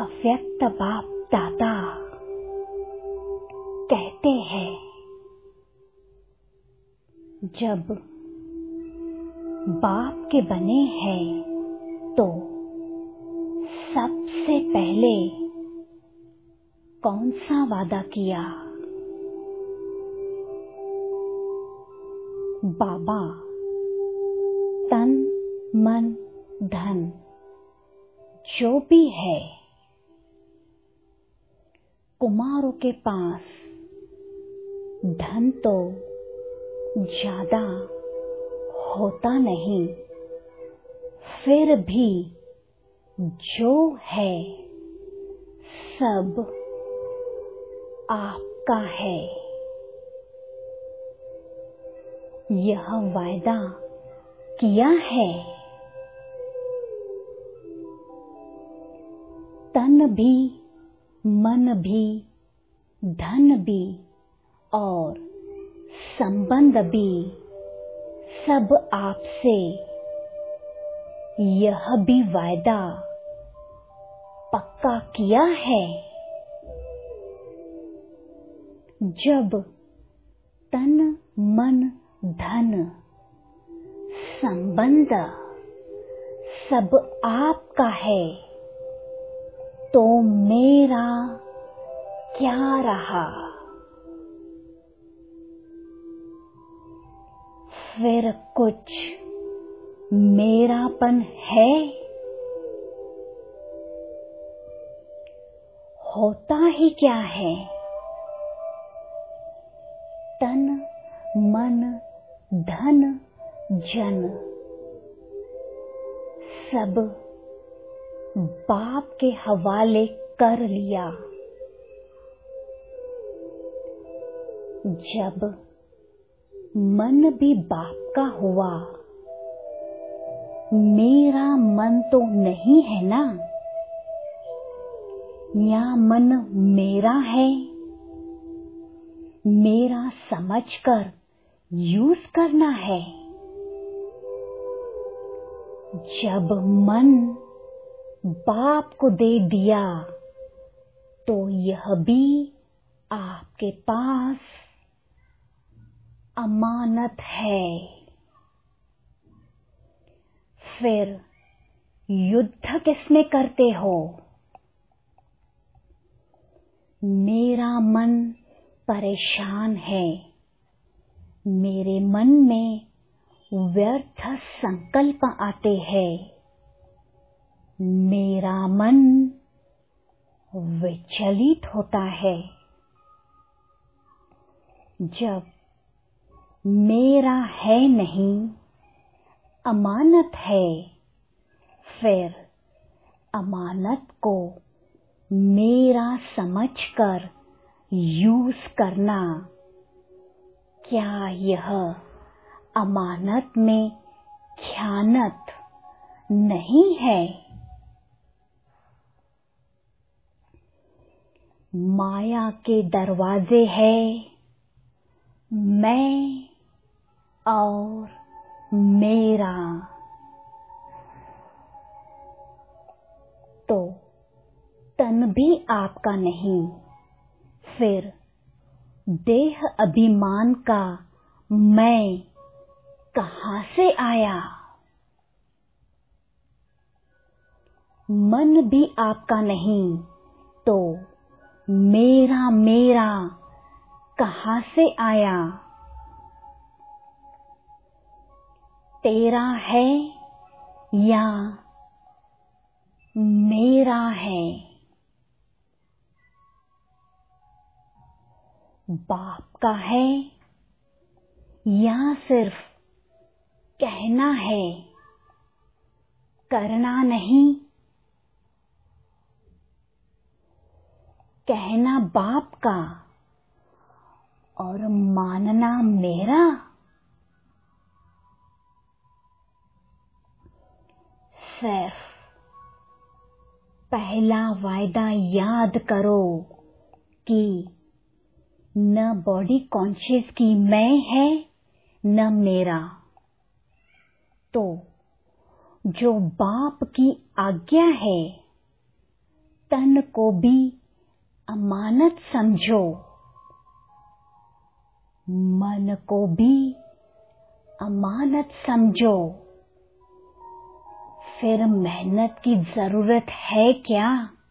अव्यक्त बाप दादा कहते हैं, जब बाप के बने हैं तो सबसे पहले कौन सा वादा किया? बाबा तन मन धन जो भी है, कुमारों के पास धन तो ज्यादा होता नहीं, फिर भी जो है सब आपका है। यह वायदा किया है। तन भी मन भी धन भी और संबंध भी सब आपसे। यह भी वायदा पक्का किया है। जब तन मन धन संबंध सब आपका है तो मेरा क्या रहा? फिर कुछ मेरापन है? होता ही क्या है? तन मन धन जन सब बाप के हवाले कर लिया। जब मन भी बाप का हुआ, मेरा मन तो नहीं है ना, या मन मेरा है? मेरा समझकर यूज करना है। जब मन बाप को दे दिया तो यह भी आपके पास अमानत है। फिर युद्ध किसमें करते हो? मेरा मन परेशान है, मेरे मन में व्यर्थ संकल्प आते हैं, मेरा मन विचलित होता है। जब मेरा है नहीं, अमानत है, फिर अमानत को मेरा समझकर यूज करना, क्या यह अमानत में ख़यानत नहीं है? माया के दरवाजे हैं मैं और मेरा, तो तन भी आपका नहीं, फिर देह अभिमान का मैं कहाँ से आया? मन भी आपका नहीं तो मेरा मेरा कहाँ से आया? तेरा है या मेरा है? बाप का है या सिर्फ कहना है, करना नहीं? कहना बाप का और मानना मेरा। सिर्फ पहला वायदा याद करो कि न बॉडी कॉन्शियस की मैं है न मेरा, तो जो बाप की आज्ञा है तन को भी अमानत समझो, मन को भी अमानत समझो। फिर मेहनत की जरूरत है क्या?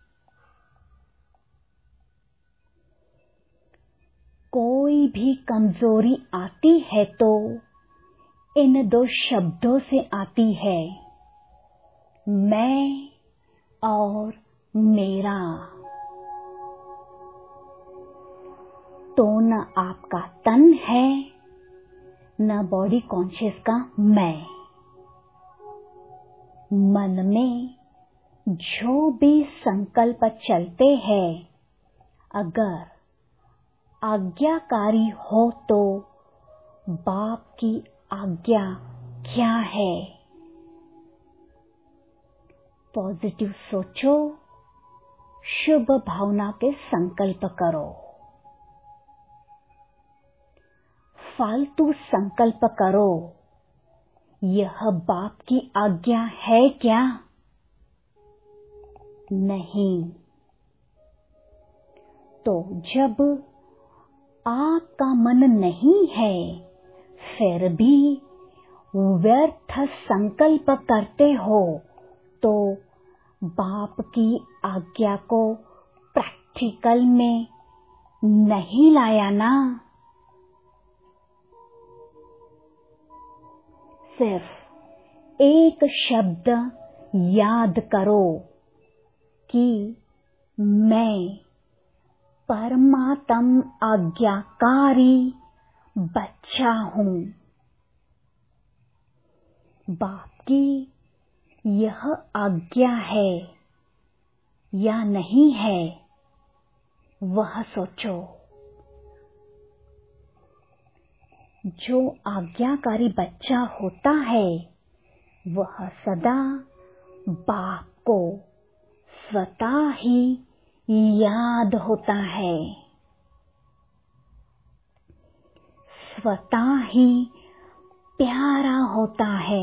कोई भी कमजोरी आती है तो इन दो शब्दों से आती है, मैं और मेरा। तो न आपका तन है न बॉडी कॉन्शियस का मैं। मन में जो भी संकल्प चलते हैं, अगर आज्ञाकारी हो तो बाप की आज्ञा क्या है? पॉजिटिव सोचो, शुभ भावना के संकल्प करो। फालतू संकल्प करो, यह बाप की आज्ञा है क्या? नहीं। तो जब आपका मन नहीं है, फिर भी व्यर्थ संकल्प करते हो, तो बाप की आज्ञा को प्रैक्टिकल में नहीं लाया ना। सिर्फ एक शब्द याद करो कि मैं परमात्म आज्ञाकारी बच्चा हूँ। बाप की यह आज्ञा है या नहीं है, वह सोचो। जो आज्ञाकारी बच्चा होता है, वह सदा बाप को स्वतः ही याद होता है, स्वतः ही प्यारा होता है,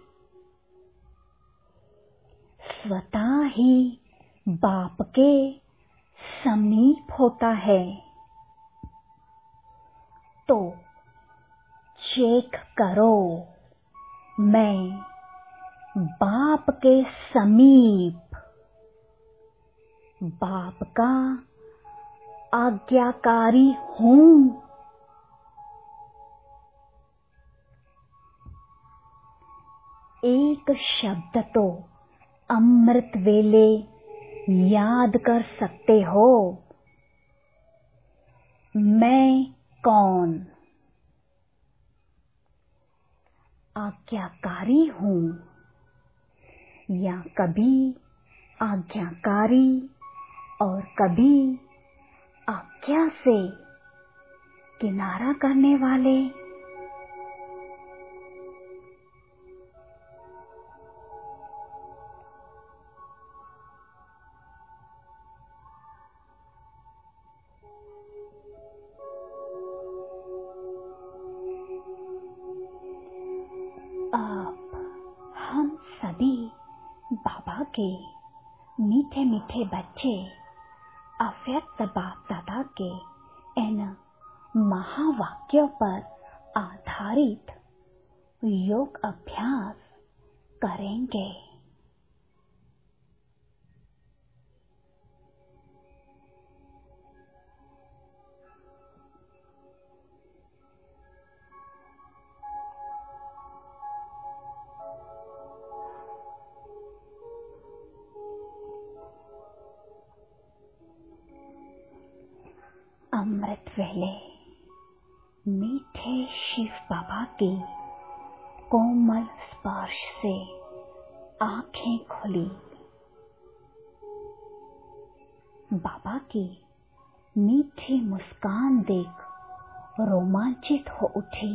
स्वतः ही बाप के समीप होता है। तो चेक करो, मैं बाप के समीप, बाप का आज्ञाकारी हूँ। एक शब्द तो अमृत वेले याद कर सकते हो, मैं कौन? आज्ञाकारी हूँ। या कभी आज्ञाकारी और कभी आज्ञा से किनारा करने वाले। हम सभी बाबा के मीठे मीठे बच्चे, अव्यक्त बाप दादा के इन महावाक्यों पर आधारित योग अभ्यास करेंगे। अमृत वेले मीठे शिव बाबा की कोमल स्पर्श से आंखें खुली। बाबा की मीठी मुस्कान देख रोमांचित हो उठी।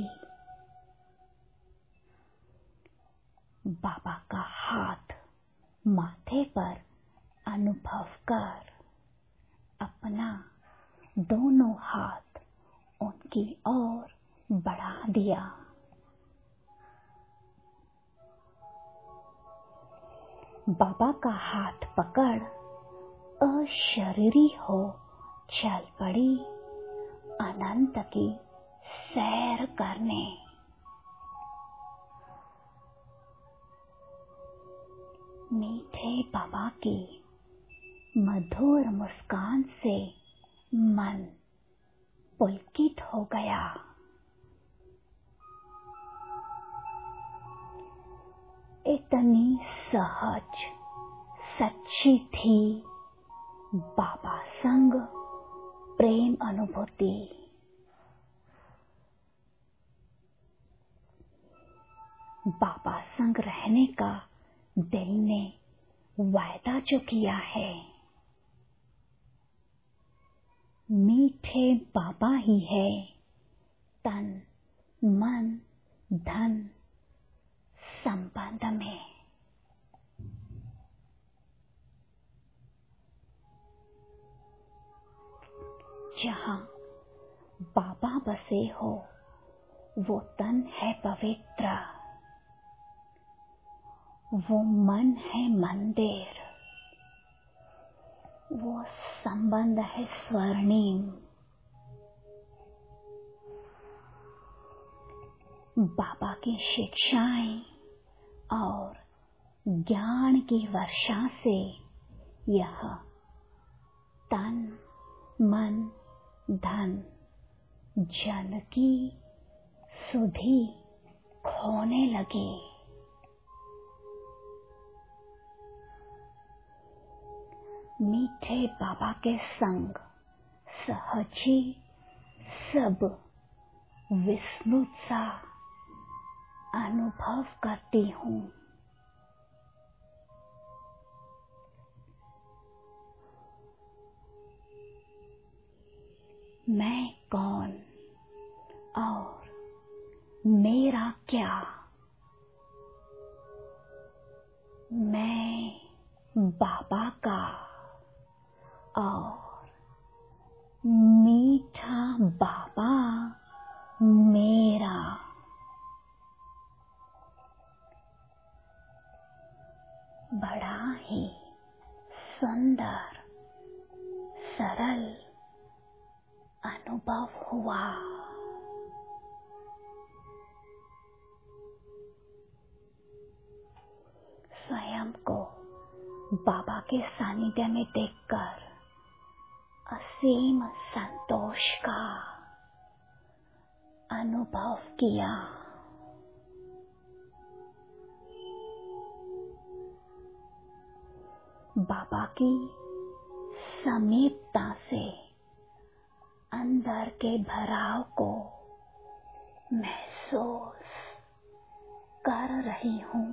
बाबा का हाथ माथे पर अनुभव कर अपना दोनों हाथ उनकी ओर बढ़ा दिया। बाबा का हाथ पकड़ अशरीरी हो चल पड़ी अनंत की सैर करने। मीठे बाबा की मधुर मुस्कान से मन पुलकित हो गया। इतनी सहज सच्ची थी बाबा संग प्रेम अनुभूति। बाबा संग रहने का दिल ने वायदा जो किया है, मीठे बाबा ही है तन मन धन संबंध में। जहाँ बाबा बसे हो वो तन है पवित्र, वो मन है मंदिर, वो संबंध है स्वर्णिम। बाबा की शिक्षाएं और ज्ञान की वर्षा से यह तन मन धन जन की सुधि खोने लगी। मीठे बाबा के संग सहज ही सब विस्मृत सा अनुभव करती हूँ। मैं कौन और मेरा क्या? मैं बाबा का और मीठा बाबा मेरा। बड़ा ही सुंदर सरल अनुभव हुआ। स्वयं को बाबा के सानिध्य में देखकर असीम संतोष का अनुभव किया। बाबा की समीपता से अंदर के भराव को महसूस कर रही हूँ।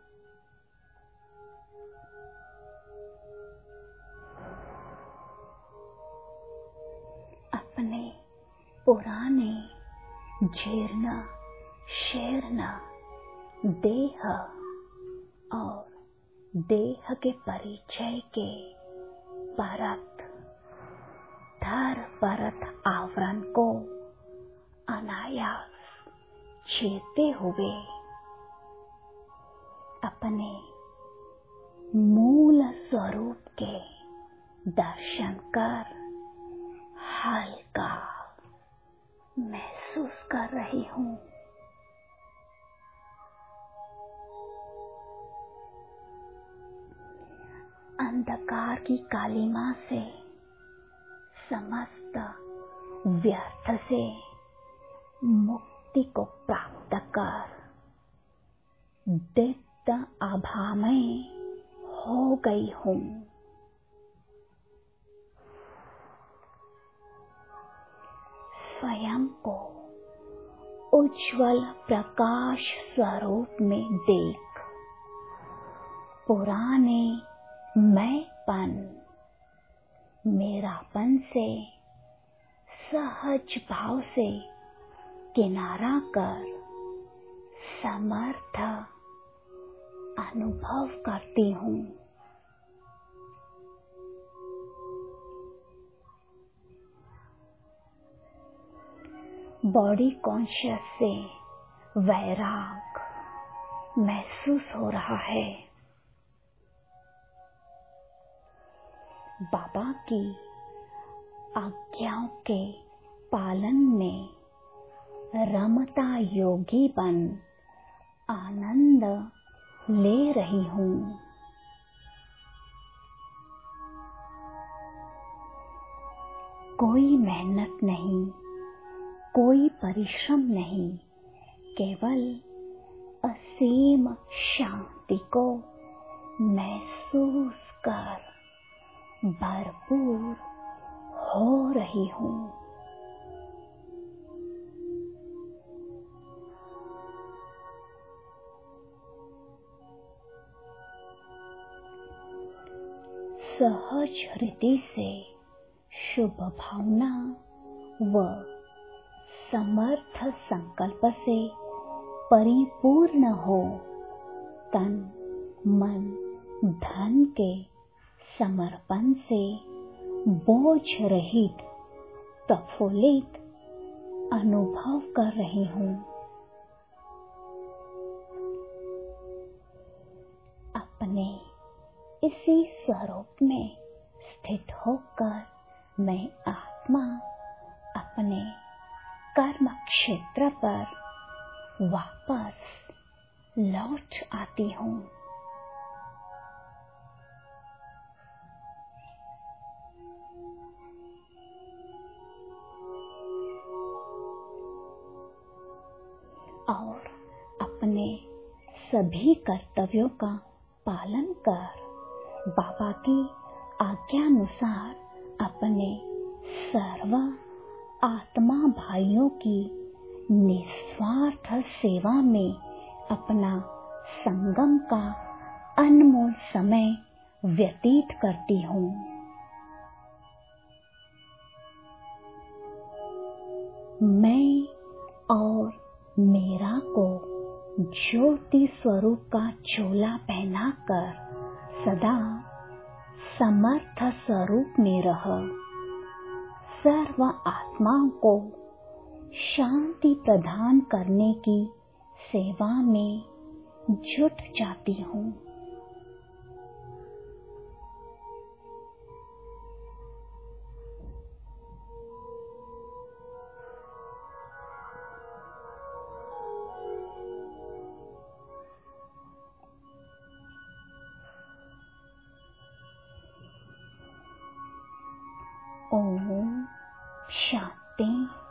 अपने पुराने जीर्ण शीर्ण देह और देह के परिचय के परत धर परत आवरण को अनायास चीरते हुए अपने मूल स्वरूप के दर्शन कर हल्का महसूस कर रही हूँ। अंधकार की कालिमा से समस्त व्यर्थ से मुक्ति को प्राप्त कर दिव्य आभामय हो गई हूँ। स्वयं को उज्ज्वल प्रकाश स्वरूप में देख पुराने मैंपन मेरापन से सहज भाव से किनारा कर समर्थ अनुभव करती हूँ। बॉडी कॉन्शियस से वैराग महसूस हो रहा है। बाबा की आज्ञाओं के पालन में रमता योगी बन आनंद ले रही हूँ। कोई मेहनत नहीं, कोई परिश्रम नहीं, केवल असीम शांति को महसूस कर भरपूर हो रही हूँ। सहज हृदय से शुभ भावना व समर्थ संकल्प से परिपूर्ण हो तन मन धन के समर्पण से बोझ रहित प्रफुल्लित अनुभव कर रही हूँ। अपने इसी स्वरूप में स्थित होकर मैं आत्मा अपने कर्म क्षेत्र पर वापस लौट आती हूँ। और अपने सभी कर्तव्यों का पालन कर बाबा की आज्ञानुसार अपने सर्व आत्मा भाइयों की निस्वार्थ सेवा में अपना संगम का अनमोल समय व्यतीत करती हूँ। मैं और मेरा को ज्योति स्वरूप का चोला पहनाकर सदा समर्थ स्वरूप में रह सर्व आत्माओं को शांति प्रदान करने की सेवा में जुट जाती हूँ। ओम शांति।